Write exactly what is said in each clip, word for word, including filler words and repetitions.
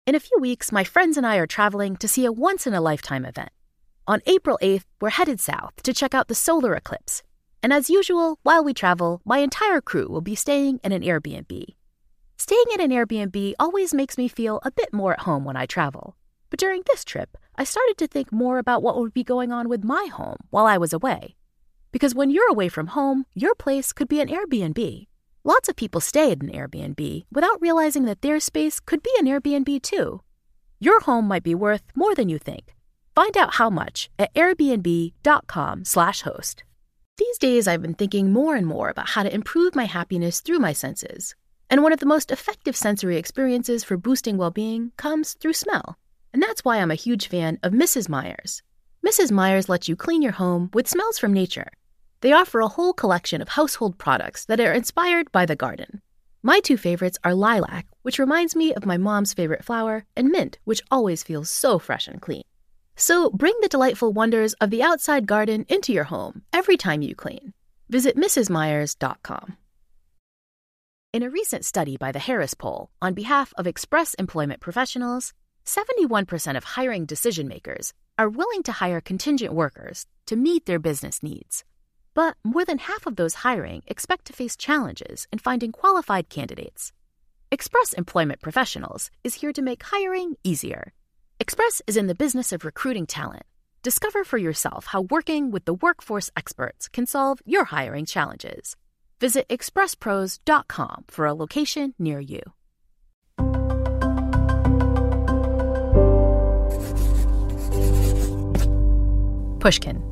In a few weeks, my friends and I are traveling to see a once-in-a-lifetime event. On April eighth, we're headed south to check out the solar eclipse. And as usual, while we travel, my entire crew will be staying in an Airbnb. Staying in an Airbnb always makes me feel a bit more at home when I travel. But during this trip, I started to think more about what would be going on with my home while I was away. Because when you're away from home, your place could be an Airbnb. Lots of people stay at an Airbnb without realizing that their space could be an Airbnb too. Your home might be worth more than you think. Find out how much at airbnb.com slash host. These days, I've been thinking more and more about how to improve my happiness through my senses. And one of the most effective sensory experiences for boosting well-being comes through smell. And that's why I'm a huge fan of Missus Meyer's. Missus Meyer's lets you clean your home with smells from nature. They offer a whole collection of household products that are inspired by the garden. My two favorites are lilac, which reminds me of my mom's favorite flower, and mint, which always feels so fresh and clean. So bring the delightful wonders of the outside garden into your home every time you clean. Visit mrs myers dot com. In a recent study by the Harris Poll on behalf of Express Employment Professionals, seventy-one percent of hiring decision-makers are willing to hire contingent workers to meet their business needs. But more than half of those hiring expect to face challenges in finding qualified candidates. Express Employment Professionals is here to make hiring easier. Express is in the business of recruiting talent. Discover for yourself how working with the workforce experts can solve your hiring challenges. Visit express pros dot com for a location near you. Pushkin.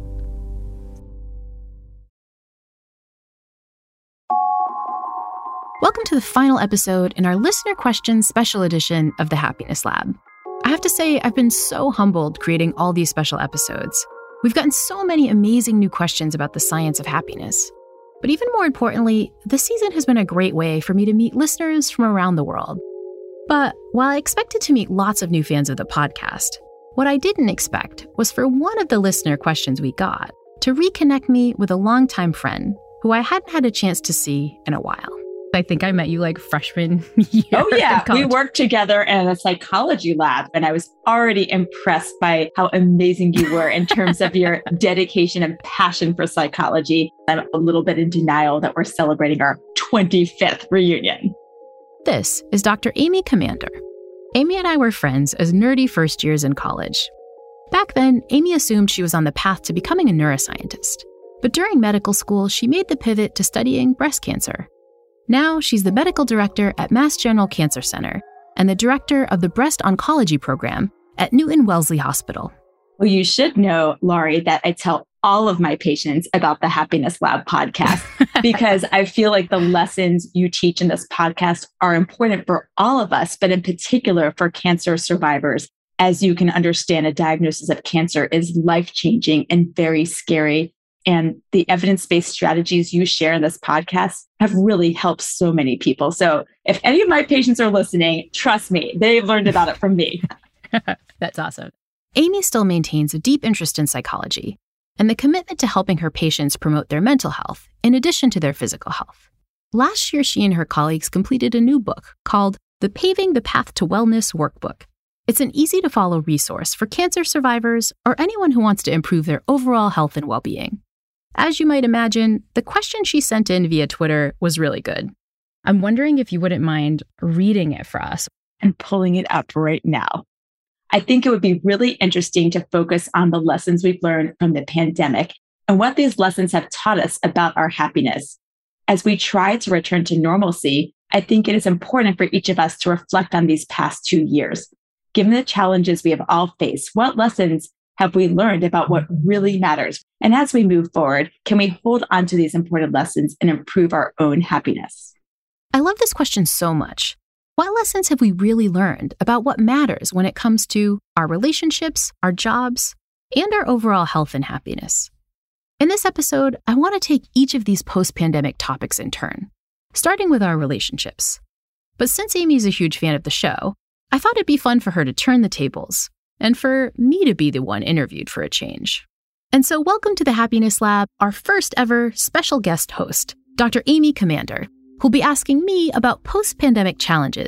Welcome to the final episode in our listener questions special edition of the Happiness Lab. I have to say, I've been so humbled creating all these special episodes. We've gotten so many amazing new questions about the science of happiness. But even more importantly, this season has been a great way for me to meet listeners from around the world. But while I expected to meet lots of new fans of the podcast, what I didn't expect was for one of the listener questions we got to reconnect me with a longtime friend who I hadn't had a chance to see in a while. I think I met you like freshman year. Oh, yeah. We worked together in a psychology lab, and I was already impressed by how amazing you were in terms of your dedication and passion for psychology. I'm a little bit in denial that we're celebrating our twenty-fifth reunion. This is Doctor Amy Commander. Amy and I were friends as nerdy first years in college. Back then, Amy assumed she was on the path to becoming a neuroscientist. But during medical school, she made the pivot to studying breast cancer. Now, she's the medical director at Mass General Cancer Center and the director of the breast oncology program at Newton Wellesley Hospital. Well, you should know, Laurie, that I tell all of my patients about the Happiness Lab podcast because I feel like the lessons you teach in this podcast are important for all of us, but in particular for cancer survivors. As you can understand, a diagnosis of cancer is life-changing and very scary. And the evidence-based strategies you share in this podcast have really helped so many people. So if any of my patients are listening, trust me, they've learned about it from me. That's awesome. Amy still maintains a deep interest in psychology and the commitment to helping her patients promote their mental health in addition to their physical health. Last year, she and her colleagues completed a new book called The Paving the Path to Wellness Workbook. It's an easy-to-follow resource for cancer survivors or anyone who wants to improve their overall health and well-being. As you might imagine, the question she sent in via Twitter was really good. I'm wondering if you wouldn't mind reading it for us. And pulling it up right now. I think it would be really interesting to focus on the lessons we've learned from the pandemic and what these lessons have taught us about our happiness. As we try to return to normalcy, I think it is important for each of us to reflect on these past two years. Given the challenges we have all faced, what lessons have we learned about what really matters? And as we move forward, can we hold on to these important lessons and improve our own happiness? I love this question so much. What lessons have we really learned about what matters when it comes to our relationships, our jobs, and our overall health and happiness? In this episode, I want to take each of these post-pandemic topics in turn, starting with our relationships. But since Amy's a huge fan of the show, I thought it'd be fun for her to turn the tables and for me to be the one interviewed for a change. And so welcome to the Happiness Lab, our first ever special guest host, Doctor Amy Commander, who'll be asking me about post-pandemic challenges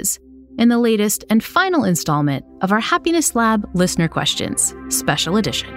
in the latest and final installment of our Happiness Lab Listener Questions, Special Edition.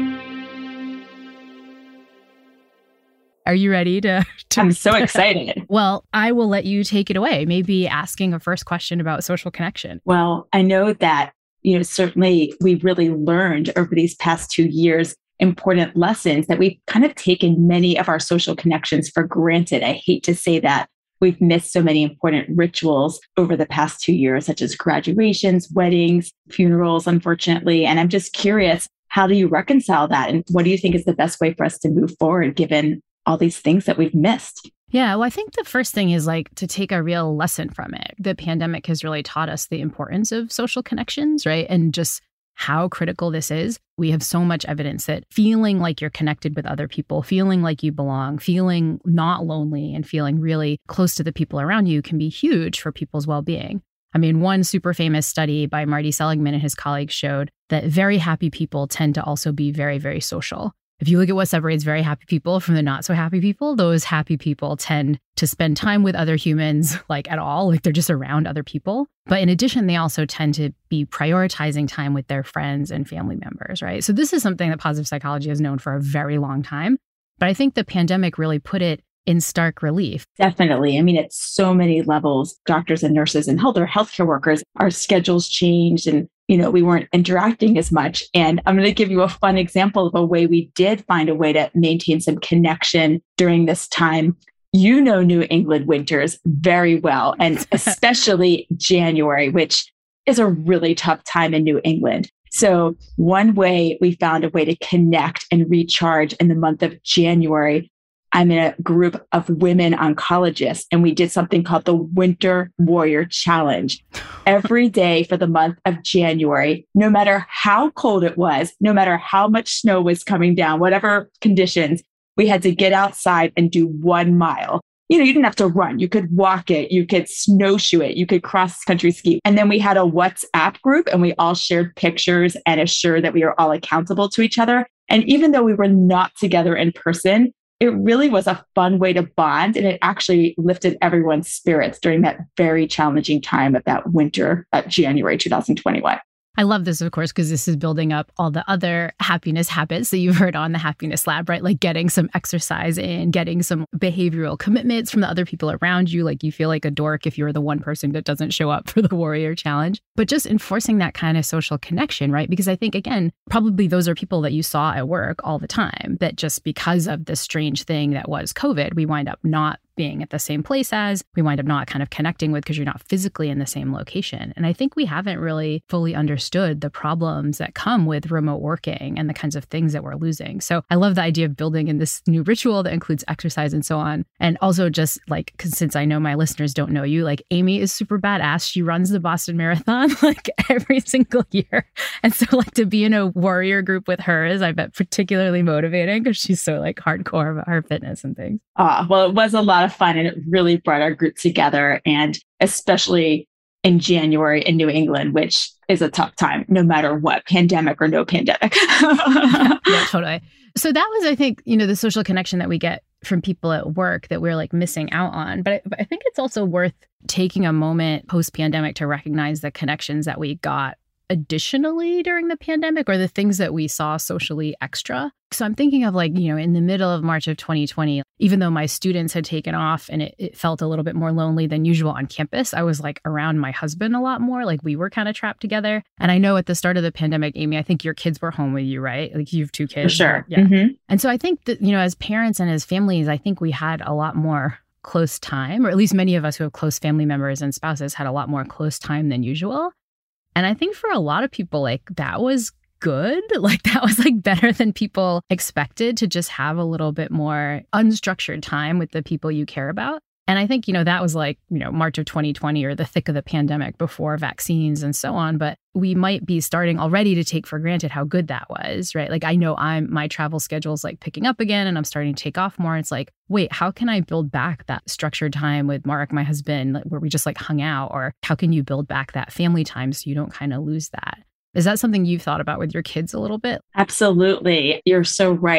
Are you ready to, to... I'm so excited. Well, I will let you take it away, maybe asking a first question about social connection. Well, I know that, you know, certainly we really learned over these past two years important lessons that we've kind of taken many of our social connections for granted. I hate to say that. We've missed so many important rituals over the past two years, such as graduations, weddings, funerals, unfortunately. And I'm just curious, how do you reconcile that? And what do you think is the best way for us to move forward, given all these things that we've missed? Yeah, well, I think the first thing is like to take a real lesson from it. The pandemic has really taught us the importance of social connections, right? And just how critical this is. We have so much evidence that feeling like you're connected with other people, feeling like you belong, feeling not lonely, and feeling really close to the people around you can be huge for people's well-being. I mean, one super famous study by Marty Seligman and his colleagues showed that very happy people tend to also be very, very social. If you look at what separates very happy people from the not so happy people, those happy people tend to spend time with other humans, like at all, like they're just around other people. But in addition, they also tend to be prioritizing time with their friends and family members, right? So this is something that positive psychology has known for a very long time. But I think the pandemic really put it in stark relief. Definitely. I mean, at so many levels, doctors and nurses and health or healthcare workers, our schedules changed and, you know, we weren't interacting as much. And I'm going to give you a fun example of a way we did find a way to maintain some connection during this time. You know New England winters very well, and especially January, which is a really tough time in New England. So one way we found a way to connect and recharge in the month of January, I'm in a group of women oncologists, and we did something called the Winter Warrior Challenge. Every day for the month of January, no matter how cold it was, no matter how much snow was coming down, whatever conditions, we had to get outside and do one mile. You know, you didn't have to run. You could walk it. You could snowshoe it. You could cross-country ski. And then we had a WhatsApp group, and we all shared pictures and assured that we are all accountable to each other. And even though we were not together in person, it really was a fun way to bond, and it actually lifted everyone's spirits during that very challenging time of that winter, uh, January two thousand twenty-one. I love this, of course, because this is building up all the other happiness habits that you've heard on the Happiness Lab, right? Like getting some exercise in, getting some behavioral commitments from the other people around you. Like you feel like a dork if you're the one person that doesn't show up for the Warrior Challenge. But just enforcing that kind of social connection, right? Because I think, again, probably those are people that you saw at work all the time, that just because of this strange thing that was COVID, we wind up not being at the same place as, we wind up not kind of connecting with because you're not physically in the same location. And I think we haven't really fully understood the problems that come with remote working and the kinds of things that we're losing. So I love the idea of building in this new ritual that includes exercise and so on. And also just like, 'cause since I know my listeners don't know you, like Amy is super badass. She runs the Boston Marathon like every single year. And so like to be in a warrior group with her is, I bet, particularly motivating because she's so like hardcore about her fitness and things. Ah, well, it was a lot of fun, and it really brought our group together, and especially in January in New England, which is a tough time, no matter what, pandemic or no pandemic. yeah, yeah, totally. So that was, I think, you know, the social connection that we get from people at work that we're like missing out on. But I, but I think it's also worth taking a moment post-pandemic to recognize the connections that we got additionally during the pandemic, or the things that we saw socially extra. So I'm thinking of like, you know, in the middle of March of twenty twenty, even though my students had taken off and it, it felt a little bit more lonely than usual on campus, I was like around my husband a lot more. Like we were kind of trapped together. And I know at the start of the pandemic, Amy, I think your kids were home with you, right? Like you have two kids. For sure. Yeah. Mm-hmm. And so I think that, you know, as parents and as families, I think we had a lot more close time, or at least many of us who have close family members and spouses had a lot more close time than usual. And I think for a lot of people, like that was good. Like that was like better than people expected, to just have a little bit more unstructured time with the people you care about. And I think, you know, that was like, you know, March of twenty twenty, or the thick of the pandemic before vaccines and so on. But we might be starting already to take for granted how good that was, right? Like I know I'm my travel schedule is like picking up again, and I'm starting to take off more. It's like, wait, how can I build back that structured time with Mark, my husband, where we just like hung out? Or how can you build back that family time so you don't kind of lose that? Is that something you've thought about with your kids a little bit? Absolutely. You're so right.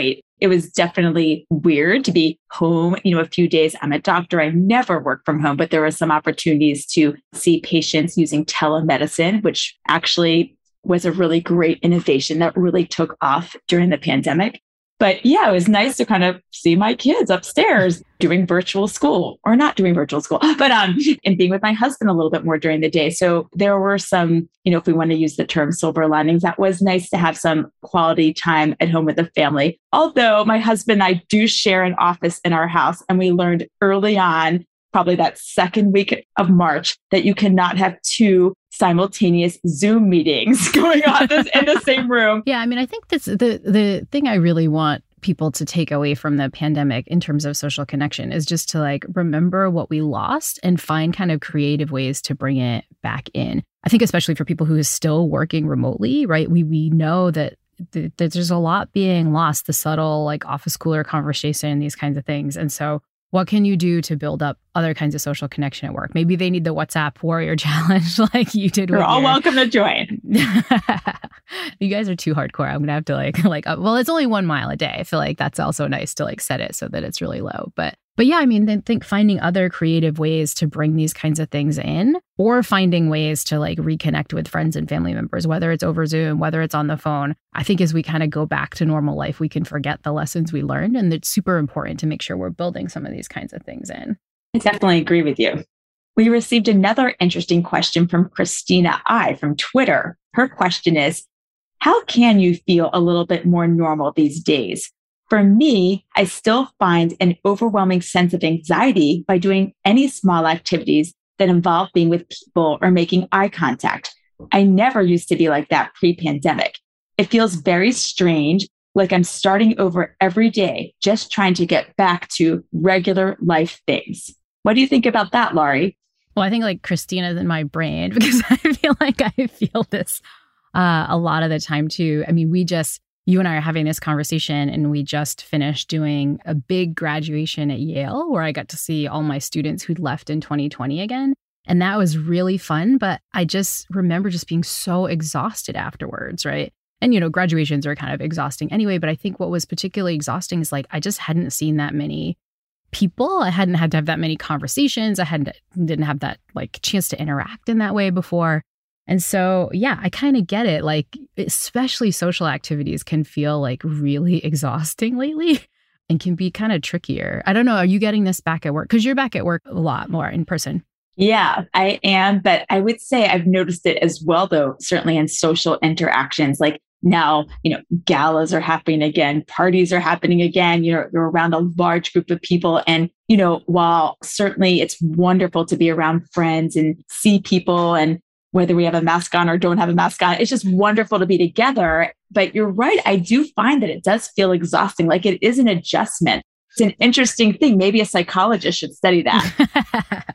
it was definitely weird to be home, you know, a few days. I'm a doctor. I never work from home, but there were some opportunities to see patients using telemedicine, which actually was a really great innovation that really took off during the pandemic. But yeah, it was nice to kind of see my kids upstairs doing virtual school or not doing virtual school, but um, and being with my husband a little bit more during the day. So there were some, you know, if we want to use the term silver linings, that was nice to have some quality time at home with the family. Although my husband and I do share an office in our house, and we learned early on, probably that second week of March, that you cannot have two simultaneous Zoom meetings going on this, in the same room. Yeah, I mean, I think that's the the thing I really want people to take away from the pandemic in terms of social connection is just to like remember what we lost and find kind of creative ways to bring it back in. I think especially for people who are still working remotely, right? We we know that th- that there's a lot being lost, the subtle like office cooler conversation, these kinds of things. And so what can you do to build up other kinds of social connection at work? Maybe they need the WhatsApp Warrior Challenge like you did. You're with all your... welcome to join. You guys are too hardcore. I'm going to have to like, like, uh, well, it's only one mile a day. I feel like that's also nice to like set it so that it's really low. But, but yeah, I mean, then think finding other creative ways to bring these kinds of things in, or finding ways to like reconnect with friends and family members, whether it's over Zoom, whether it's on the phone. I think as we kind of go back to normal life, we can forget the lessons we learned. And it's super important to make sure we're building some of these kinds of things in. I definitely agree with you. We received another interesting question from Christina I from Twitter. Her question is, how can you feel a little bit more normal these days? For me, I still find an overwhelming sense of anxiety by doing any small activities that involve being with people or making eye contact. I never used to be like that pre-pandemic. It feels very strange, like I'm starting over every day, just trying to get back to regular life things. What do you think about that, Laurie? Well, I think like Christina's in my brain because I feel like I feel this uh, a lot of the time too. I mean, we just, you and I are having this conversation and we just finished doing a big graduation at Yale where I got to see all my students who'd left in twenty twenty again. And that was really fun. But I just remember just being so exhausted afterwards, right? And, you know, graduations are kind of exhausting anyway. But I think what was particularly exhausting is like, I just hadn't seen that many people. I hadn't had to have that many conversations. I hadn't, didn't have that like chance to interact in that way before. And so, yeah, I kind of get it. Like, especially social activities can feel like really exhausting lately and can be kind of trickier. I don't know. Are you getting this back at work? Because you're back at work a lot more in person. Yeah, I am. But I would say I've noticed it as well, though, certainly in social interactions. Like now, you know, galas are happening again, parties are happening again, you know, you're around a large group of people. And, you know, while certainly it's wonderful to be around friends and see people, and whether we have a mask on or don't have a mask on, it's just wonderful to be together. But you're right. I do find that it does feel exhausting. Like it is an adjustment. It's an interesting thing. Maybe a psychologist should study that.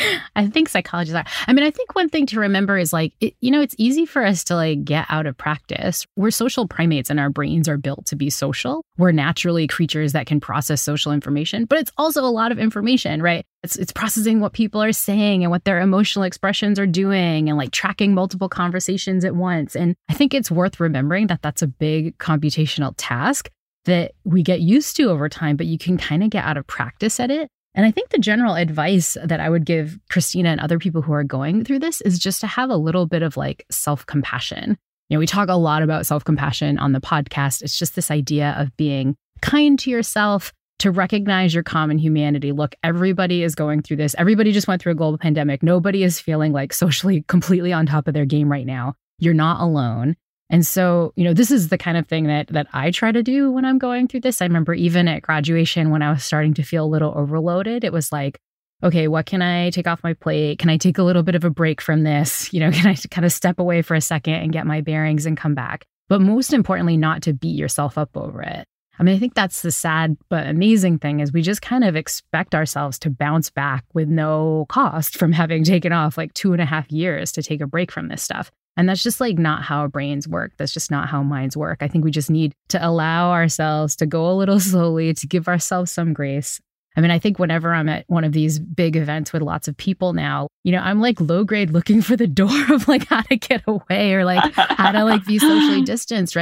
I think psychologists are. I mean, I think one thing to remember is like, it, you know, it's easy for us to like get out of practice. We're social primates and our brains are built to be social. We're naturally creatures that can process social information, but it's also a lot of information, right? It's it's processing what people are saying and what their emotional expressions are doing and like tracking multiple conversations at once. And I think it's worth remembering that that's a big computational task that we get used to over time, but you can kind of get out of practice at it. And I think the general advice that I would give Christina and other people who are going through this is just to have a little bit of like self-compassion. You know, we talk a lot about self-compassion on the podcast. It's just this idea of being kind to yourself, to recognize your common humanity. Look, everybody is going through this. Everybody just went through a global pandemic. Nobody is feeling like socially completely on top of their game right now. You're not alone. And so, you know, this is the kind of thing that that I try to do when I'm going through this. I remember even at graduation when I was starting to feel a little overloaded, it was like, okay, what can I take off my plate? Can I take a little bit of a break from this? You know, can I kind of step away for a second and get my bearings and come back? But most importantly, not to beat yourself up over it. I mean, I think that's the sad but amazing thing is we just kind of expect ourselves to bounce back with no cost from having taken off like two and a half years to take a break from this stuff. And that's just like not how our brains work. That's just not how minds work. I think we just need to allow ourselves to go a little slowly, to give ourselves some grace. I mean, I think whenever I'm at one of these big events with lots of people now, you know, I'm like low grade looking for the door of like how to get away or like how to like be socially distanced, right? Like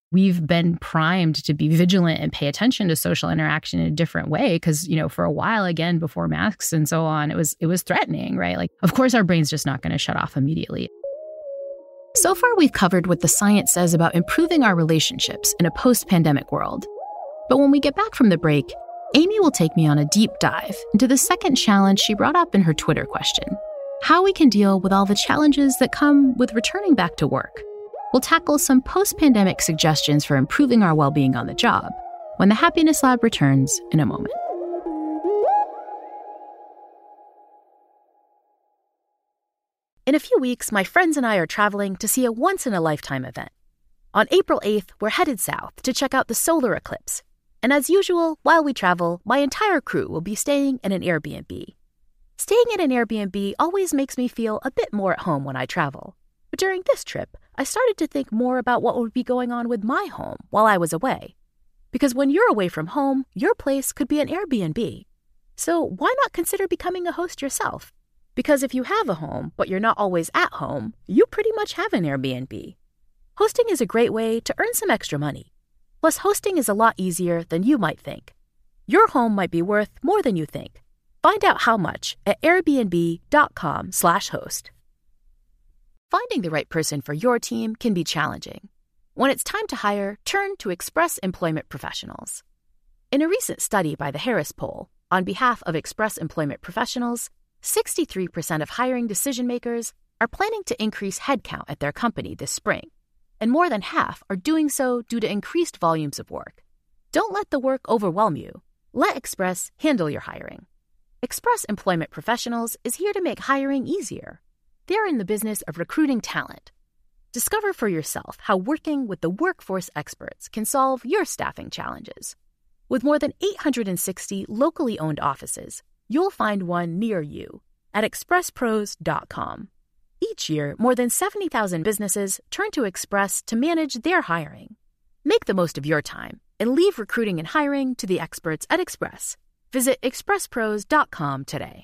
we've been primed to be vigilant and pay attention to social interaction in a different way. Because, you know, for a while, again, before masks and so on, it was it was threatening, right? Like, of course, our brain's just not going to shut off immediately. So far, we've covered what the science says about improving our relationships in a post-pandemic world. But when we get back from the break, Amy will take me on a deep dive into the second challenge she brought up in her Twitter question: how we can deal with all the challenges that come with returning back to work. We'll tackle some post-pandemic suggestions for improving our well-being on the job when the Happiness Lab returns in a moment. In a few weeks, my friends and I are traveling to see a once-in-a-lifetime event. On April eighth, we're headed south to check out the solar eclipse. And as usual, while we travel, my entire crew will be staying in an Airbnb. Staying in an Airbnb always makes me feel a bit more at home when I travel. But during this trip, I started to think more about what would be going on with my home while I was away. Because when you're away from home, your place could be an Airbnb. So why not consider becoming a host yourself? Because if you have a home, but you're not always at home, you pretty much have an Airbnb. Hosting is a great way to earn some extra money. Plus, hosting is a lot easier than you might think. Your home might be worth more than you think. Find out how much at airbnb.com slash host. Finding the right person for your team can be challenging. When it's time to hire, turn to Express Employment Professionals. In a recent study by the Harris Poll, on behalf of Express Employment Professionals, sixty-three percent of hiring decision-makers are planning to increase headcount at their company this spring, and more than half are doing so due to increased volumes of work. Don't let the work overwhelm you. Let Express handle your hiring. Express Employment Professionals is here to make hiring easier. They're in the business of recruiting talent. Discover for yourself how working with the workforce experts can solve your staffing challenges. With more than eight hundred sixty locally owned offices, you'll find one near you at express pros dot com. Each year, more than seventy thousand businesses turn to Express to manage their hiring. Make the most of your time and leave recruiting and hiring to the experts at Express. Visit express pros dot com today.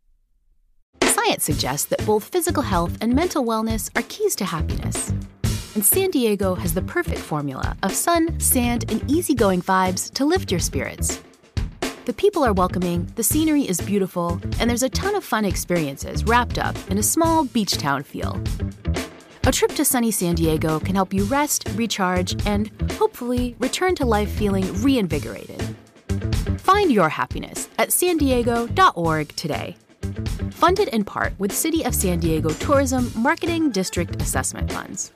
Science suggests that both physical health and mental wellness are keys to happiness. And San Diego has the perfect formula of sun, sand, and easygoing vibes to lift your spirits. The people are welcoming, the scenery is beautiful, and there's a ton of fun experiences wrapped up in a small beach town feel. A trip to sunny San Diego can help you rest, recharge, and hopefully return to life feeling reinvigorated. Find your happiness at san diego dot org today. Funded in part with City of San Diego Tourism Marketing District Assessment Funds.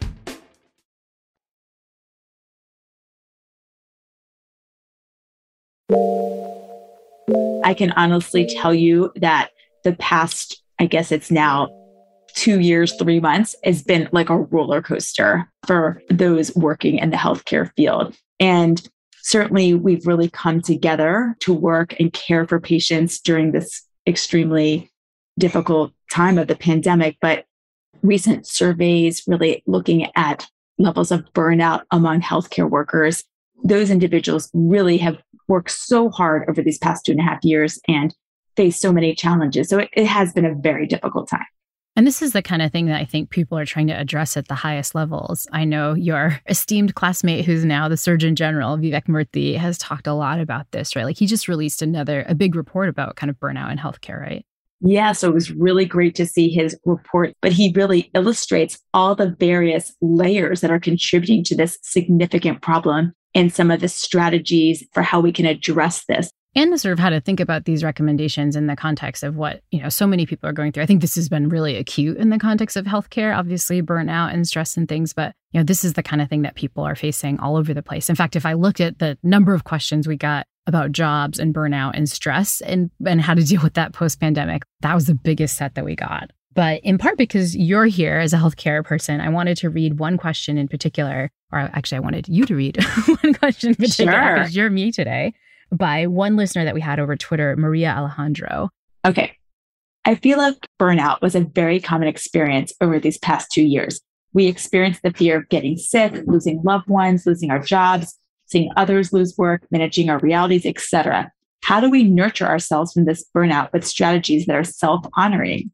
I can honestly tell you that the past, I guess it's now two years, three months, has been like a roller coaster for those working in the healthcare field. And certainly we've really come together to work and care for patients during this extremely difficult time of the pandemic. But recent surveys really looking at levels of burnout among healthcare workers, those individuals really have worked so hard over these past two and a half years and faced so many challenges. So it, it has been a very difficult time. And this is the kind of thing that I think people are trying to address at the highest levels. I know your esteemed classmate, who's now the Surgeon General, Vivek Murthy, has talked a lot about this, right? Like he just released another, a big report about kind of burnout in healthcare, right? Yeah, so it was really great to see his report, but he really illustrates all the various layers that are contributing to this significant problem and some of the strategies for how we can address this. And sort of how to think about these recommendations in the context of what, you know, so many people are going through. I think this has been really acute in the context of healthcare, obviously burnout and stress and things. But, you know, this is the kind of thing that people are facing all over the place. In fact, if I looked at the number of questions we got about jobs and burnout and stress and, and how to deal with that post-pandemic, that was the biggest set that we got. But in part because you're here as a healthcare person, I wanted to read one question in particular, or actually I wanted you to read one question in particular Sure. because you're me today, by one listener that we had over Twitter, Maria Alejandro. Okay. I feel like burnout was a very common experience over these past two years. We experienced the fear of getting sick, losing loved ones, losing our jobs, seeing others lose work, managing our realities, et cetera. How do we nurture ourselves from this burnout with strategies that are self-honoring?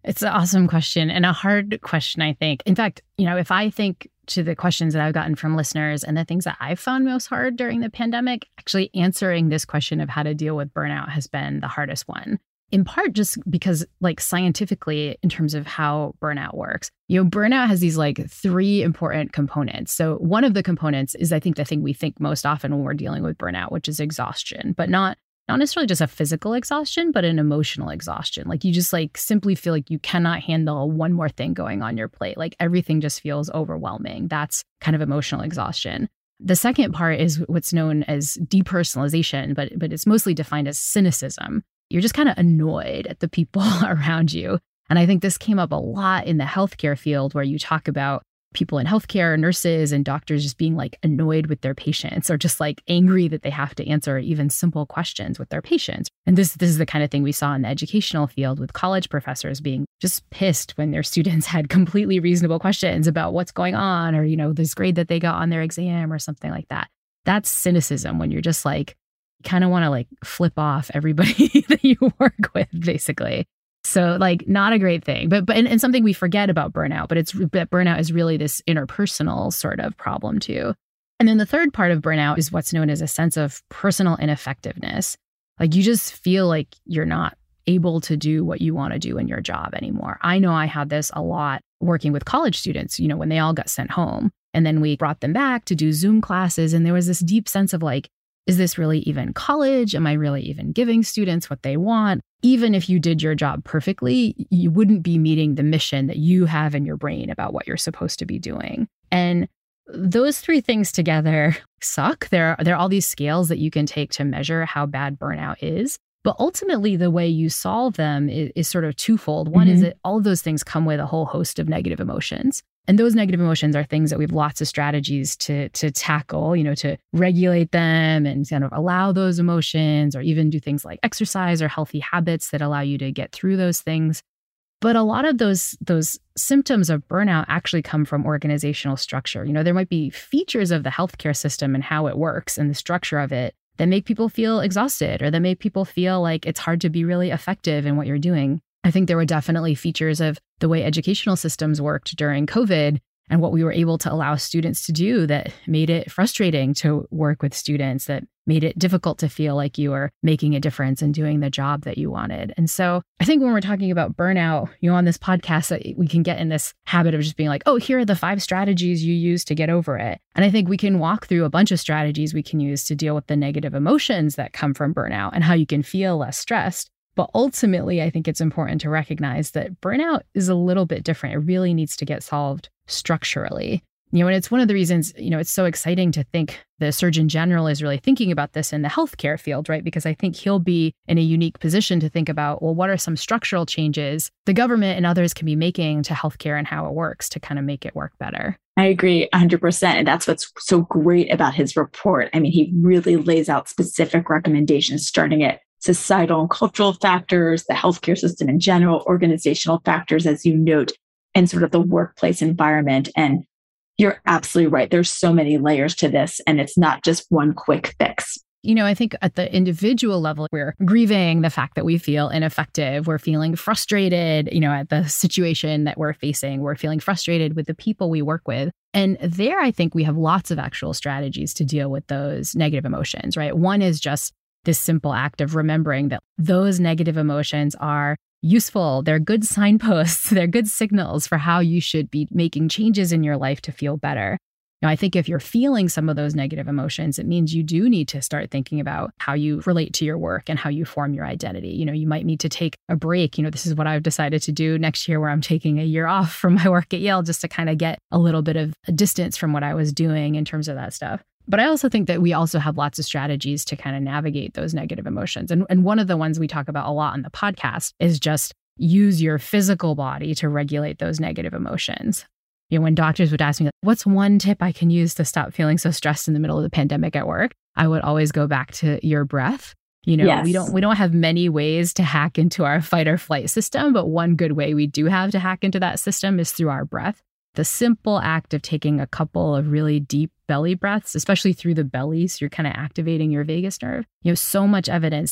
It's an awesome question and a hard question, I think. In fact, you know, if I think to the questions that I've gotten from listeners and the things that I've found most hard during the pandemic, actually answering this question of how to deal with burnout has been the hardest one. In part just because, like, scientifically, in terms of how burnout works, you know, burnout has these like three important components. So one of the components is, I think, the thing we think most often when we're dealing with burnout, which is exhaustion, but not not necessarily just a physical exhaustion, but an emotional exhaustion. Like you just like simply feel like you cannot handle one more thing going on your plate. Like everything just feels overwhelming. That's kind of emotional exhaustion. The second part is what's known as depersonalization, but but it's mostly defined as cynicism. You're just kind of annoyed at the people around you. And I think this came up a lot in the healthcare field where you talk about people in healthcare, nurses and doctors just being like annoyed with their patients or just like angry that they have to answer even simple questions with their patients. And this, this is the kind of thing we saw in the educational field with college professors being just pissed when their students had completely reasonable questions about what's going on or, you know, this grade that they got on their exam or something like that. That's cynicism when you're just like, kind of want to like flip off everybody that you work with, basically. So like not a great thing, but but and, and something we forget about burnout, but it's but burnout is really this interpersonal sort of problem too. And then the third part of burnout is what's known as a sense of personal ineffectiveness. Like you just feel like you're not able to do what you want to do in your job anymore. I know I had this a lot working with college students, you know, when they all got sent home and then we brought them back to do Zoom classes. And there was this deep sense of like, is this really even college? Am I really even giving students what they want? Even if you did your job perfectly, you wouldn't be meeting the mission that you have in your brain about what you're supposed to be doing. And those three things together suck. There are, there are all these scales that you can take to measure how bad burnout is. But ultimately, the way you solve them is, is sort of twofold. One mm-hmm. is that all of those things come with a whole host of negative emotions. And those negative emotions are things that we have lots of strategies to to tackle, you know, to regulate them and kind of allow those emotions, or even do things like exercise or healthy habits that allow you to get through those things. But a lot of those those symptoms of burnout actually come from organizational structure. You know, there might be features of the healthcare system and how it works and the structure of it that make people feel exhausted or that make people feel like it's hard to be really effective in what you're doing. I think there were definitely features of the way educational systems worked during COVID and what we were able to allow students to do that made it frustrating to work with students, that made it difficult to feel like you were making a difference and doing the job that you wanted. And so I think when we're talking about burnout, you know, on this podcast, we can get in this habit of just being like, oh, here are the five strategies you use to get over it. And I think we can walk through a bunch of strategies we can use to deal with the negative emotions that come from burnout and how you can feel less stressed. But ultimately, I think it's important to recognize that burnout is a little bit different. It really needs to get solved structurally. You know, and it's one of the reasons, you know, it's so exciting to think the Surgeon General is really thinking about this in the healthcare field, right? Because I think he'll be in a unique position to think about, well, what are some structural changes the government and others can be making to healthcare and how it works to kind of make it work better? I agree one hundred percent. And that's what's so great about his report. I mean, he really lays out specific recommendations, starting at societal and cultural factors, the healthcare system in general, organizational factors, as you note, and sort of the workplace environment. And you're absolutely right. There's so many layers to this, and it's not just one quick fix. You know, I think at the individual level, we're grieving the fact that we feel ineffective. We're feeling frustrated, you know, at the situation that we're facing. We're feeling frustrated with the people we work with. And there, I think we have lots of actual strategies to deal with those negative emotions, right? One is just this simple act of remembering that those negative emotions are useful. They're good signposts. They're good signals for how you should be making changes in your life to feel better. Now, I think if you're feeling some of those negative emotions, it means you do need to start thinking about how you relate to your work and how you form your identity. You know, you might need to take a break. You know, this is what I've decided to do next year, where I'm taking a year off from my work at Yale just to kind of get a little bit of a distance from what I was doing in terms of that stuff. But I also think that we also have lots of strategies to kind of navigate those negative emotions. And, and one of the ones we talk about a lot on the podcast is just use your physical body to regulate those negative emotions. You know, when doctors would ask me, what's one tip I can use to stop feeling so stressed in the middle of the pandemic at work? I would always go back to your breath. You know, yes. we don't we don't have many ways to hack into our fight or flight system, but one good way we do have to hack into that system is through our breath. The simple act of taking a couple of really deep belly breaths, especially through the belly, so you're kind of activating your vagus nerve. You know, so much evidence that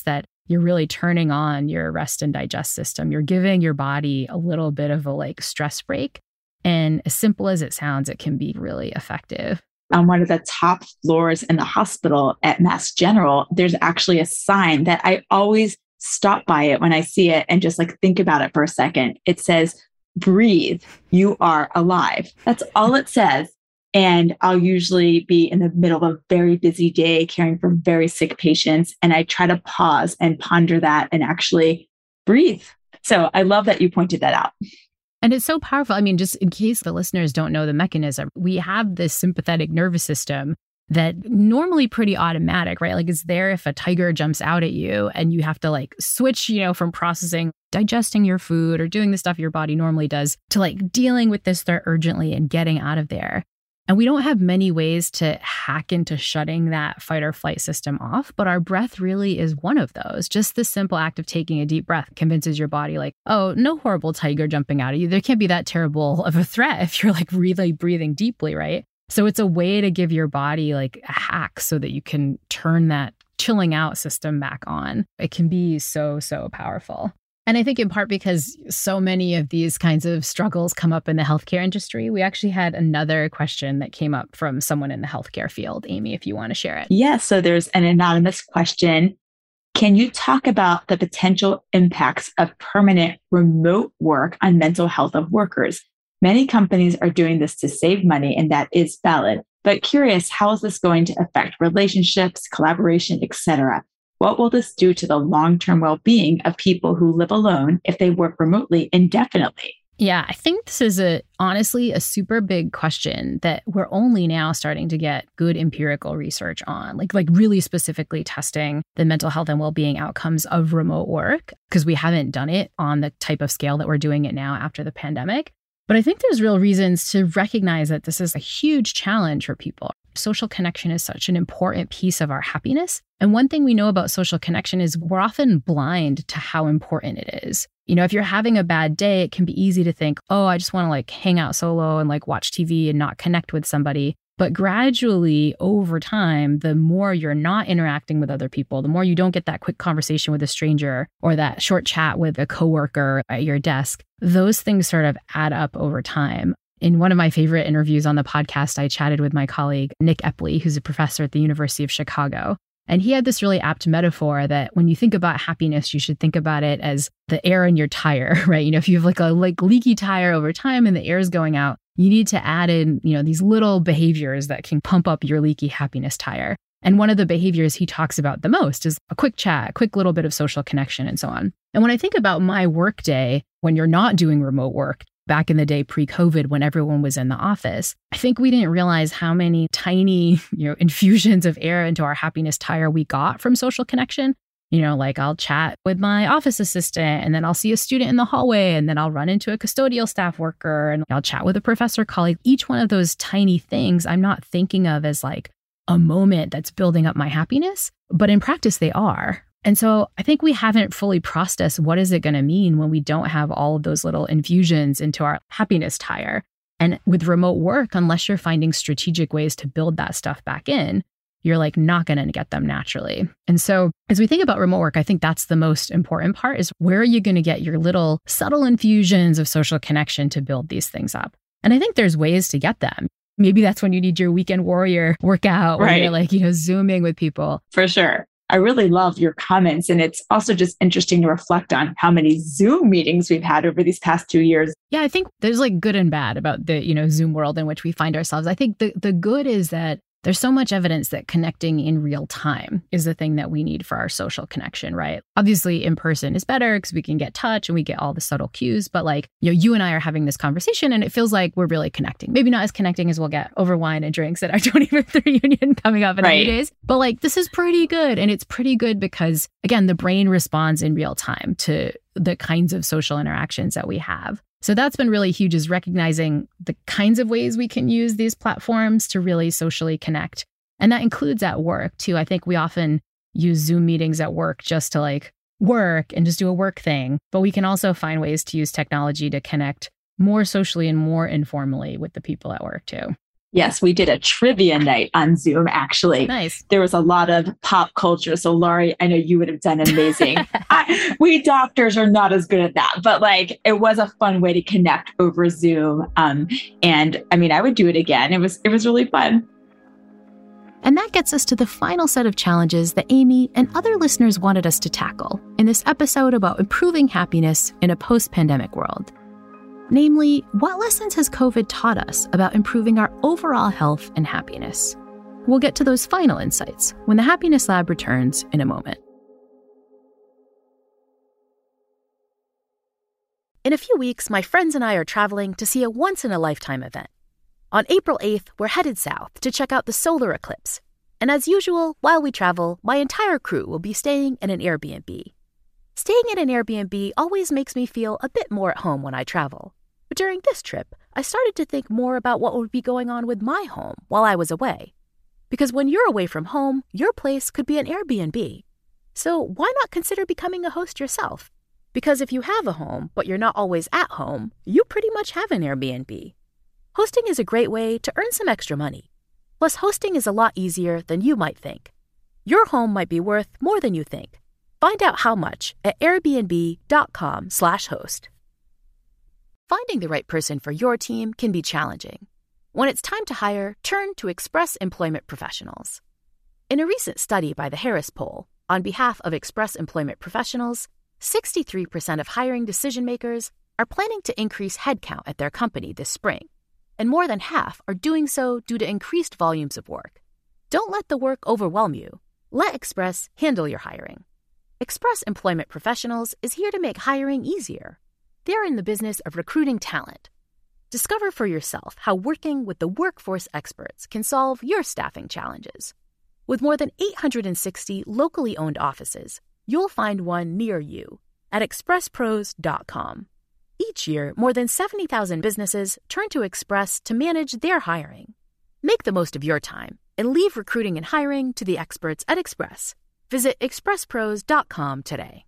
you're really turning on your rest and digest system. You're giving your body a little bit of a like stress break. And as simple as it sounds, it can be really effective. On one of the top floors in the hospital at Mass General, there's actually a sign that I always stop by it when I see it and just like think about it for a second. It says, breathe, you are alive. That's all it says. And I'll usually be in the middle of a very busy day caring for very sick patients. And I try to pause and ponder that and actually breathe. So I love that you pointed that out. And it's so powerful. I mean, just in case the listeners don't know the mechanism, we have this sympathetic nervous system that normally pretty automatic, right? Like it's there if a tiger jumps out at you and you have to like switch, you know, from processing, digesting your food or doing the stuff your body normally does to like dealing with this threat urgently and getting out of there. And we don't have many ways to hack into shutting that fight or flight system off, but our breath really is one of those. Just the simple act of taking a deep breath convinces your body like, oh, no horrible tiger jumping out at you. There can't be that terrible of a threat if you're like really breathing deeply, right? So it's a way to give your body like a hack so that you can turn that chilling out system back on. It can be so, so powerful. And I think in part because so many of these kinds of struggles come up in the healthcare industry, we actually had another question that came up from someone in the healthcare field. Amy, if you want to share it. Yes. Yeah, so there's an anonymous question. Can you talk about the potential impacts of permanent remote work on mental health of workers? Many companies are doing this to save money, and that is valid. But curious, how is this going to affect relationships, collaboration, et cetera? What will this do to the long-term well-being of people who live alone if they work remotely indefinitely? Yeah, I think this is a honestly a super big question that we're only now starting to get good empirical research on, like like really specifically testing the mental health and well-being outcomes of remote work, because we haven't done it on the type of scale that we're doing it now after the pandemic. But I think there's real reasons to recognize that this is a huge challenge for people. Social connection is such an important piece of our happiness. And one thing we know about social connection is we're often blind to how important it is. You know, if you're having a bad day, it can be easy to think, oh, I just want to like hang out solo and like watch T V and not connect with somebody. But gradually over time, the more you're not interacting with other people, the more you don't get that quick conversation with a stranger or that short chat with a coworker at your desk, those things sort of add up over time. In one of my favorite interviews on the podcast, I chatted with my colleague, Nick Epley, who's a professor at the University of Chicago. And he had this really apt metaphor that when you think about happiness, you should think about it as the air in your tire, right? You know, if you have like a like leaky tire over time and the air is going out, you need to add in, you know, these little behaviors that can pump up your leaky happiness tire. And one of the behaviors he talks about the most is a quick chat, a quick little bit of social connection and so on. And when I think about my work day, when you're not doing remote work, back in the day pre-COVID when everyone was in the office, I think we didn't realize how many tiny, you know, infusions of air into our happiness tire we got from social connection. You know, like I'll chat with my office assistant and then I'll see a student in the hallway and then I'll run into a custodial staff worker and I'll chat with a professor colleague. Each one of those tiny things I'm not thinking of as like a moment that's building up my happiness, but in practice they are. And so I think we haven't fully processed what is it going to mean when we don't have all of those little infusions into our happiness tire. And with remote work, unless you're finding strategic ways to build that stuff back in, you're like not going to get them naturally. And so as we think about remote work, I think that's the most important part is where are you going to get your little subtle infusions of social connection to build these things up? And I think there's ways to get them. Maybe that's when you need your weekend warrior workout where right. you're like, you know, Zooming with people. For sure. I really love your comments. And it's also just interesting to reflect on how many Zoom meetings we've had over these past two years. Yeah, I think there's like good and bad about the, you know, Zoom world in which we find ourselves. I think the, the good is that there's so much evidence that connecting in real time is the thing that we need for our social connection, right? Obviously, in person is better because we can get touch and we get all the subtle cues. But like, you know, you and I are having this conversation and it feels like we're really connecting. Maybe not as connecting as we'll get over wine and drinks at our twenty-fifth reunion coming up in right. a few days. But like, this is pretty good. And it's pretty good because, again, the brain responds in real time to the kinds of social interactions that we have. So that's been really huge, is recognizing the kinds of ways we can use these platforms to really socially connect. And that includes at work too. I think we often use Zoom meetings at work just to like work and just do a work thing. But we can also find ways to use technology to connect more socially and more informally with the people at work too. Yes, we did a trivia night on Zoom, actually. Nice. There was a lot of pop culture. So, Laurie, I know you would have done amazing. I, we doctors are not as good at that, but like it was a fun way to connect over Zoom. Um, and I mean, I would do it again. It was it was really fun. And that gets us to the final set of challenges that Amy and other listeners wanted us to tackle in this episode about improving happiness in a post-pandemic world. Namely, what lessons has COVID taught us about improving our overall health and happiness? We'll get to those final insights when the Happiness Lab returns in a moment. In a few weeks, my friends and I are traveling to see a once-in-a-lifetime event. On April eighth, we're headed south to check out the solar eclipse. And as usual, while we travel, my entire crew will be staying in an Airbnb. Staying in an Airbnb always makes me feel a bit more at home when I travel. But during this trip, I started to think more about what would be going on with my home while I was away. Because when you're away from home, your place could be an Airbnb. So why not consider becoming a host yourself? Because if you have a home, but you're not always at home, you pretty much have an Airbnb. Hosting is a great way to earn some extra money. Plus, hosting is a lot easier than you might think. Your home might be worth more than you think. Find out how much at airbnb.com slash host. Finding the right person for your team can be challenging. When it's time to hire, turn to Express Employment Professionals. In a recent study by the Harris Poll, on behalf of Express Employment Professionals, sixty-three percent of hiring decision-makers are planning to increase headcount at their company this spring, and more than half are doing so due to increased volumes of work. Don't let the work overwhelm you. Let Express handle your hiring. Express Employment Professionals is here to make hiring easier. They're in the business of recruiting talent. Discover for yourself how working with the workforce experts can solve your staffing challenges. With more than eight hundred sixty locally owned offices, you'll find one near you at express pros dot com. Each year, more than seventy thousand businesses turn to Express to manage their hiring. Make the most of your time and leave recruiting and hiring to the experts at Express. Visit express pros dot com today.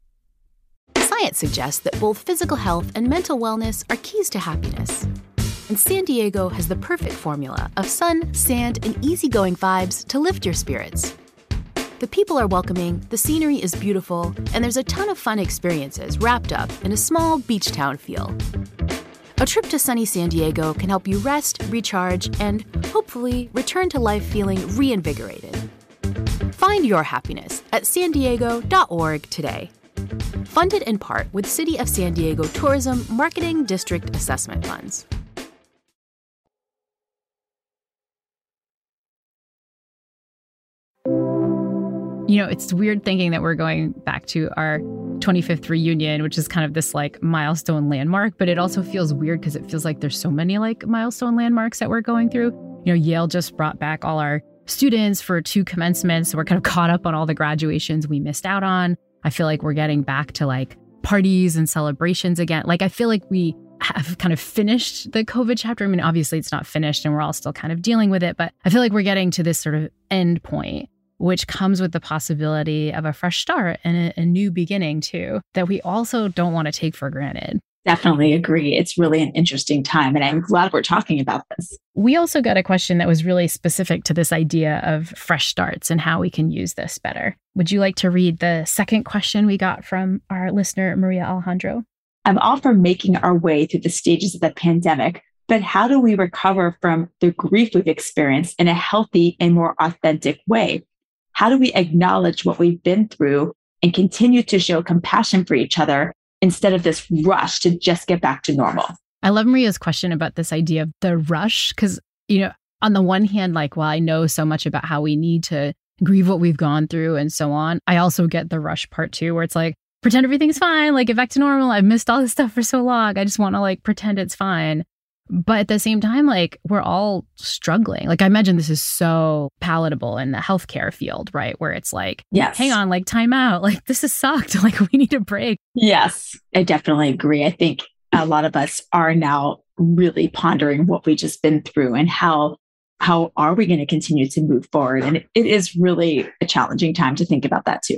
Science suggests that both physical health and mental wellness are keys to happiness. And San Diego has the perfect formula of sun, sand, and easygoing vibes to lift your spirits. The people are welcoming, the scenery is beautiful, and there's a ton of fun experiences wrapped up in a small beach town feel. A trip to sunny San Diego can help you rest, recharge, and hopefully return to life feeling reinvigorated. Find your happiness at san diego dot org today. Funded in part with City of San Diego Tourism Marketing District Assessment Funds. You know, it's weird thinking that we're going back to our twenty-fifth reunion, which is kind of this like milestone landmark, but it also feels weird because it feels like there's so many like milestone landmarks that we're going through. You know, Yale just brought back all our students for two commencements, so we're kind of caught up on all the graduations we missed out on. I feel like we're getting back to like parties and celebrations again. Like I feel like we have kind of finished the COVID chapter. I mean, obviously it's not finished and we're all still kind of dealing with it, but I feel like we're getting to this sort of end point, which comes with the possibility of a fresh start and a, a new beginning too, that we also don't want to take for granted. Definitely agree. It's really an interesting time, and I'm glad we're talking about this. We also got a question that was really specific to this idea of fresh starts and how we can use this better. Would you like to read the second question we got from our listener, Maria Alejandro? I'm all for making our way through the stages of the pandemic, but how do we recover from the grief we've experienced in a healthy and more authentic way? How do we acknowledge what we've been through and continue to show compassion for each other instead of this rush to just get back to normal? I love Maria's question about this idea of the rush, because, you know, on the one hand, like, while I know so much about how we need to grieve what we've gone through and so on, I also get the rush part too, where it's like, pretend everything's fine, like get back to normal. I've missed all this stuff for so long. I just want to like pretend it's fine. But at the same time, like we're all struggling. Like I imagine this is so palatable in the healthcare field, right? Where it's like, yes, hang on, like time out. Like this has sucked. Like we need a break. Yes, I definitely agree. I think a lot of us are now really pondering what we just been through and how how are we going to continue to move forward? And it, it is really a challenging time to think about that too.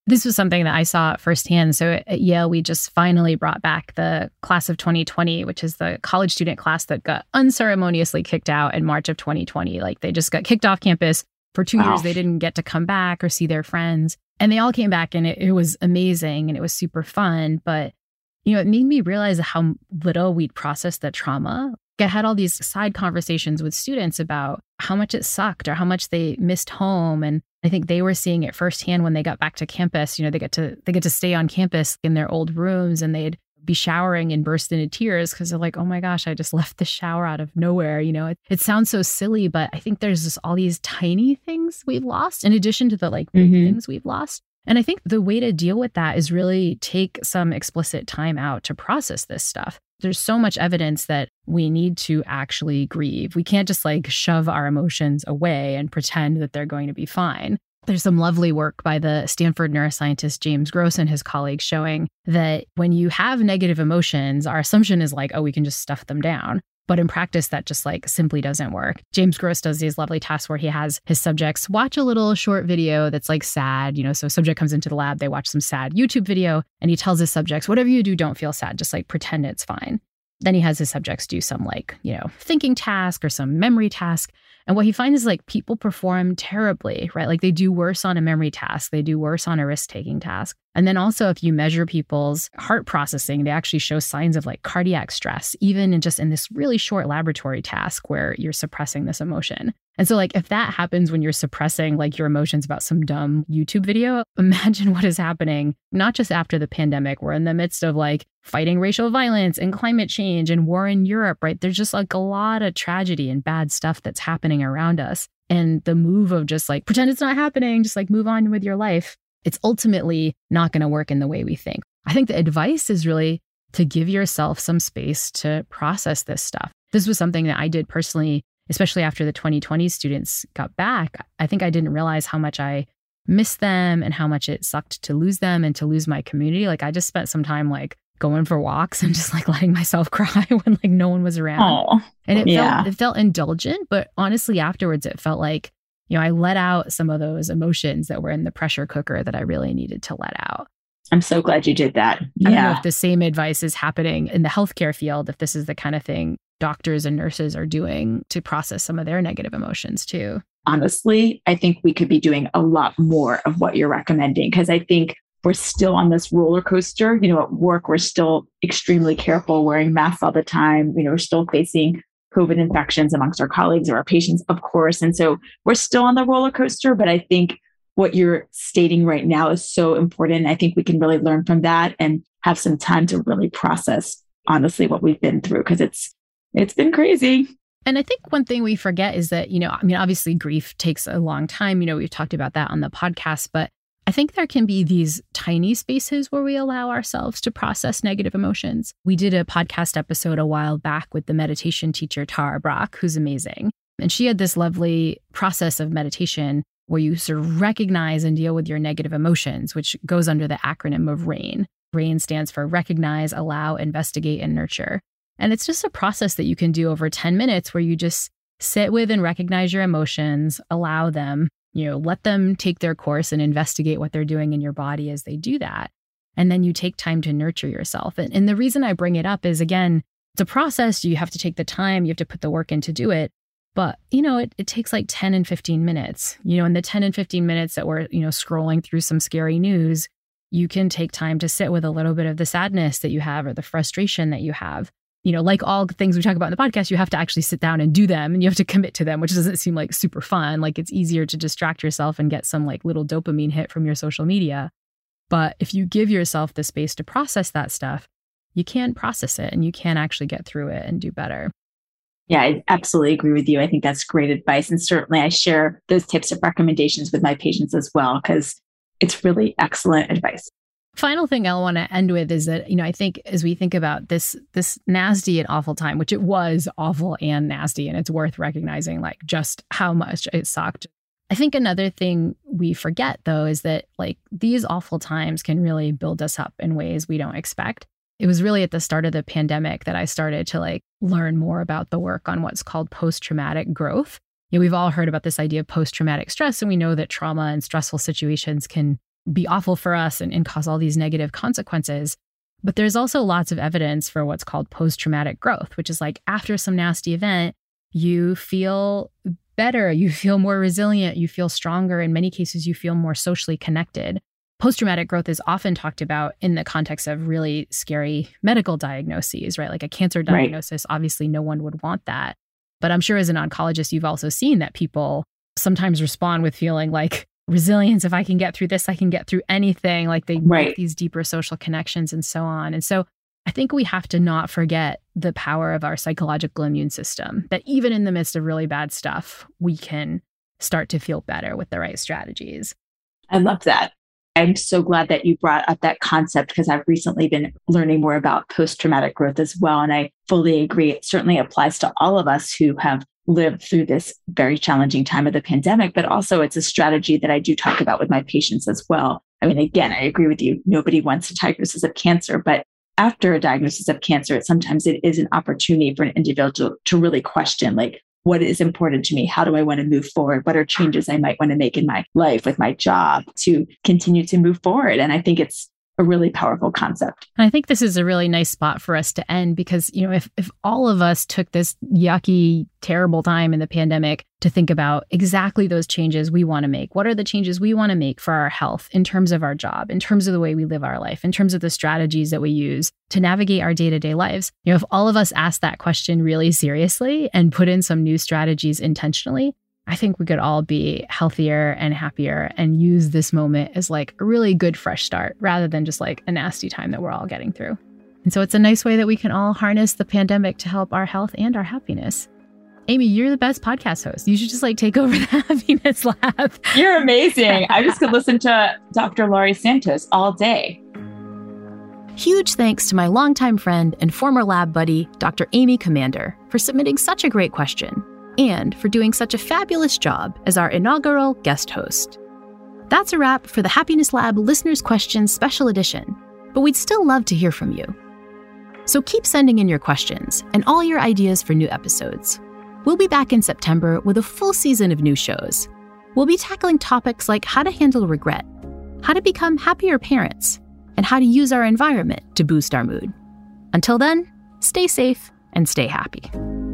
This was something that I saw firsthand. So at Yale, we just finally brought back the class of twenty twenty, which is the college student class that got unceremoniously kicked out in March of twenty twenty. Like they just got kicked off campus. For two wow. years, they didn't get to come back or see their friends. And they all came back and it, it was amazing and it was super fun. But, you know, it made me realize how little we'd processed the trauma. I had all these side conversations with students about how much it sucked or how much they missed home. And I think they were seeing it firsthand when they got back to campus. You know, they get to they get to stay on campus in their old rooms and they'd be showering and burst into tears because they're like, oh my gosh, I just left the shower out of nowhere. You know, it, it sounds so silly, but I think there's just all these tiny things we've lost in addition to the like big mm-hmm. things we've lost. And I think the way to deal with that is really take some explicit time out to process this stuff. There's so much evidence that we need to actually grieve. We can't just like shove our emotions away and pretend that they're going to be fine. There's some lovely work by the Stanford neuroscientist James Gross and his colleagues showing that when you have negative emotions, our assumption is like, oh, we can just stuff them down. But in practice, that just like simply doesn't work. James Gross does these lovely tasks where he has his subjects watch a little short video that's like sad. You know, so a subject comes into the lab, they watch some sad YouTube video, and he tells his subjects, whatever you do, don't feel sad. Just like pretend it's fine. Then he has his subjects do some like, you know, thinking task or some memory task. And what he finds is like people perform terribly, right? Like they do worse on a memory task. They do worse on a risk-taking task. And then also if you measure people's heart processing, they actually show signs of like cardiac stress, even in just in this really short laboratory task where you're suppressing this emotion. And so like if that happens when you're suppressing like your emotions about some dumb YouTube video, imagine what is happening, not just after the pandemic. We're in the midst of like fighting racial violence and climate change and war in Europe, right? There's just like a lot of tragedy and bad stuff that's happening around us. And the move of just like pretend it's not happening, just like move on with your life, it's ultimately not going to work in the way we think. I think the advice is really to give yourself some space to process this stuff. This was something that I did personally, especially after the twenty twenty students got back. I think I didn't realize how much I missed them and how much it sucked to lose them and to lose my community. Like I just spent some time like going for walks and just like letting myself cry when like no one was around. Aww. And it yeah. felt it felt indulgent, but honestly afterwards it felt like, you know, I let out some of those emotions that were in the pressure cooker that I really needed to let out. I'm so glad you did that. Yeah. I don't know if the same advice is happening in the healthcare field, if this is the kind of thing doctors and nurses are doing to process some of their negative emotions too. Honestly, I think we could be doing a lot more of what you're recommending because I think we're still on this roller coaster. You know, at work, we're still extremely careful, wearing masks all the time. You know, we're still facing COVID infections amongst our colleagues or our patients, of course. And so we're still on the roller coaster, but I think what you're stating right now is so important. I think we can really learn from that and have some time to really process, honestly, what we've been through because it's it's been crazy. And I think one thing we forget is that, you know, I mean, obviously grief takes a long time. You know, we've talked about that on the podcast, but I think there can be these tiny spaces where we allow ourselves to process negative emotions. We did a podcast episode a while back with the meditation teacher, Tara Brach, who's amazing. And she had this lovely process of meditation where you sort of recognize and deal with your negative emotions, which goes under the acronym of RAIN. RAIN stands for recognize, allow, investigate, and nurture. And it's just a process that you can do over ten minutes where you just sit with and recognize your emotions, allow them, you know, let them take their course and investigate what they're doing in your body as they do that. And then you take time to nurture yourself. And, and the reason I bring it up is, again, it's a process. You have to take the time, you have to put the work in to do it. But, you know, it, it takes like ten and fifteen minutes, you know, in the ten and fifteen minutes that we're, you know, scrolling through some scary news, you can take time to sit with a little bit of the sadness that you have or the frustration that you have. You know, like all things we talk about in the podcast, you have to actually sit down and do them and you have to commit to them, which doesn't seem like super fun. Like it's easier to distract yourself and get some like little dopamine hit from your social media. But if you give yourself the space to process that stuff, you can process it and you can actually get through it and do better. Yeah, I absolutely agree with you. I think that's great advice. And certainly I share those tips and recommendations with my patients as well, because it's really excellent advice. Final thing I want to end with is that, you know, I think as we think about this, this nasty and awful time, which it was awful and nasty, and it's worth recognizing like just how much it sucked. I think another thing we forget, though, is that like these awful times can really build us up in ways we don't expect. It was really at the start of the pandemic that I started to like learn more about the work on what's called post-traumatic growth. You know, we've all heard about this idea of post-traumatic stress, and we know that trauma and stressful situations can be awful for us and, and cause all these negative consequences. But there's also lots of evidence for what's called post-traumatic growth, which is like after some nasty event, you feel better, you feel more resilient, you feel stronger. In many cases, you feel more socially connected. Post-traumatic growth is often talked about in the context of really scary medical diagnoses, right? Like a cancer diagnosis, right. Obviously, no one would want that. But I'm sure as an oncologist, you've also seen that people sometimes respond with feeling like resilience. If I can get through this, I can get through anything. Like they right. make these deeper social connections and so on. And so I think we have to not forget the power of our psychological immune system, that even in the midst of really bad stuff, we can start to feel better with the right strategies. I love that. I'm so glad that you brought up that concept because I've recently been learning more about post-traumatic growth as well. And I fully agree. It certainly applies to all of us who have lived through this very challenging time of the pandemic, but also it's a strategy that I do talk about with my patients as well. I mean, again, I agree with you. Nobody wants a diagnosis of cancer, but after a diagnosis of cancer, it, sometimes it is an opportunity for an individual to, to really question, like, what is important to me? How do I want to move forward? What are changes I might want to make in my life with my job to continue to move forward? And I think it's a really powerful concept. And I think this is a really nice spot for us to end because, you know, if if all of us took this yucky, terrible time in the pandemic to think about exactly those changes we want to make, what are the changes we want to make for our health in terms of our job, in terms of the way we live our life, in terms of the strategies that we use to navigate our day-to-day lives. You know, if all of us ask that question really seriously and put in some new strategies intentionally, I think we could all be healthier and happier and use this moment as like a really good fresh start rather than just like a nasty time that we're all getting through. And so it's a nice way that we can all harness the pandemic to help our health and our happiness. Amy, you're the best podcast host. You should just like take over the Happiness Lab. You're amazing. I just could listen to Doctor Laurie Santos all day. Huge thanks to my longtime friend and former lab buddy, Doctor Amy Commander, for submitting such a great question, and for doing such a fabulous job as our inaugural guest host. That's a wrap for the Happiness Lab Listeners' Questions Special Edition, but we'd still love to hear from you. So keep sending in your questions and all your ideas for new episodes. We'll be back in September with a full season of new shows. We'll be tackling topics like how to handle regret, how to become happier parents, and how to use our environment to boost our mood. Until then, stay safe and stay happy.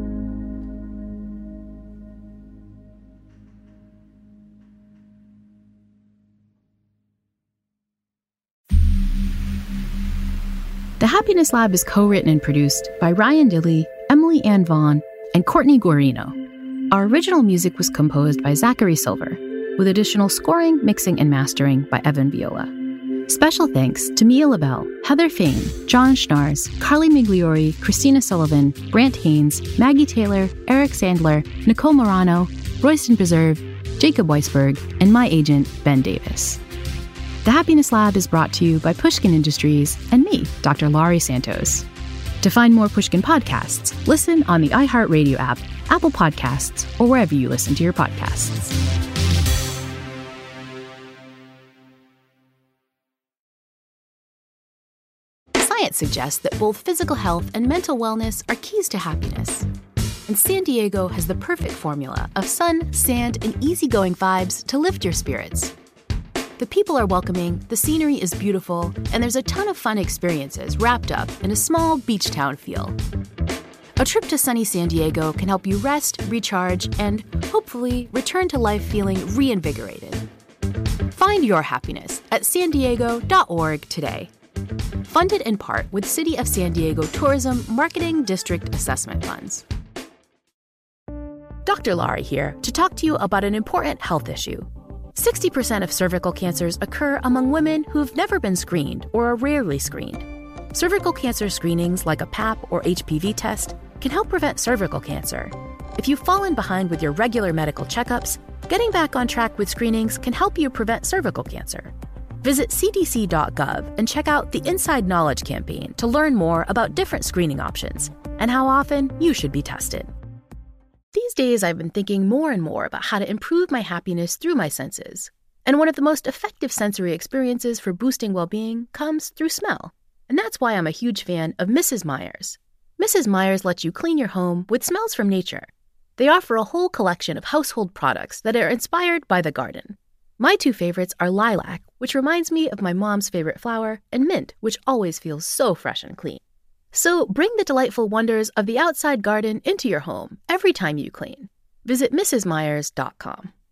The Happiness Lab is co-written and produced by Ryan Dilley, Emily Ann Vaughn, and Courtney Guarino. Our original music was composed by Zachary Silver, with additional scoring, mixing, and mastering by Evan Viola. Special thanks to Mia LaBelle, Heather Fain, John Schnars, Carly Migliori, Christina Sullivan, Brant Haynes, Maggie Taylor, Eric Sandler, Nicole Morano, Royston Preserve, Jacob Weisberg, and my agent, Ben Davis. The Happiness Lab is brought to you by Pushkin Industries and me, Doctor Laurie Santos. To find more Pushkin podcasts, listen on the iHeartRadio app, Apple Podcasts, or wherever you listen to your podcasts. Science suggests that both physical health and mental wellness are keys to happiness. And San Diego has the perfect formula of sun, sand, and easygoing vibes to lift your spirits. The people are welcoming, the scenery is beautiful, and there's a ton of fun experiences wrapped up in a small beach town feel. A trip to sunny San Diego can help you rest, recharge, and hopefully return to life feeling reinvigorated. Find your happiness at san diego dot org today. Funded in part with City of San Diego Tourism Marketing District Assessment Funds. Doctor Laurie here to talk to you about an important health issue. sixty percent of cervical cancers occur among women who've never been screened or are rarely screened. Cervical cancer screenings like a P A P or H P V test can help prevent cervical cancer. If you've fallen behind with your regular medical checkups, getting back on track with screenings can help you prevent cervical cancer. Visit c d c dot gov and check out the Inside Knowledge campaign to learn more about different screening options and how often you should be tested. These days, I've been thinking more and more about how to improve my happiness through my senses. And one of the most effective sensory experiences for boosting well-being comes through smell. And that's why I'm a huge fan of Missus Meyer's. Missus Meyer's lets you clean your home with smells from nature. They offer a whole collection of household products that are inspired by the garden. My two favorites are lilac, which reminds me of my mom's favorite flower, and mint, which always feels so fresh and clean. So bring the delightful wonders of the outside garden into your home every time you clean. Visit Mrs Meyers dot com.